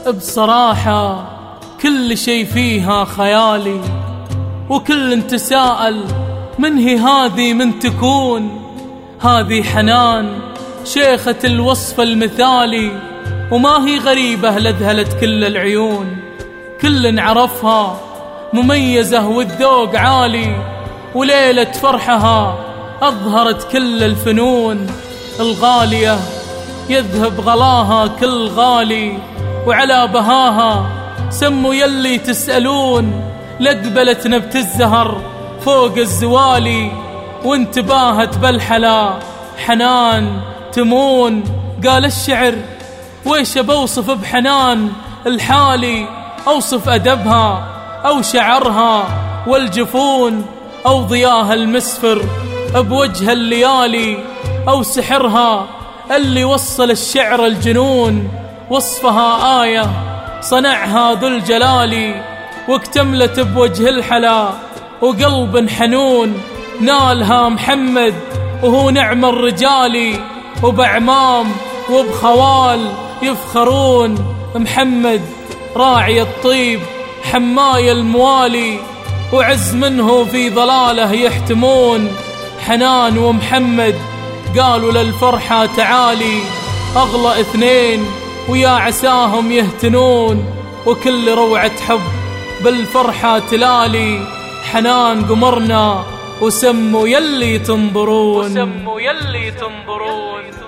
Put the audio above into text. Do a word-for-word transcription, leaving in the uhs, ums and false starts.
بصراحة كل شي فيها خيالي، وكل تساءل من هي هذه من تكون. هذه حنان شيخة الوصف المثالي، وما هي غريبة لذهلت كل العيون. كل عرفها مميزة والذوق عالي، وليلة فرحها أظهرت كل الفنون. الغالية يذهب غلاها كل غالي، وعلى بهاها سموا يلي تسألون. لقبلت نبت الزهر فوق الزوالي، وانتباهت بالحلا حنان تمون. قال الشعر ويش بوصف بحنان الحالي؟ أوصف أدبها أو شعرها والجفون، أو ضياها المسفر بوجه الليالي، أو سحرها اللي وصل الشعر الجنون. وصفها آية صنعها ذو الجلال، واكتملت بوجه الحلا وقلب حنون. نالها محمد وهو نعم الرجال، وبعمام وبخوال يفخرون. محمد راعي الطيب حماي الموالي، وعز منه في ضلاله يحتمون. حنان ومحمد قالوا للفرحة تعالي، أغلى اثنين ويا عساهم يهتنون. وكل روعة حب بالفرحة تلالي، حنان قمرنا وسموا يلي تنظرون.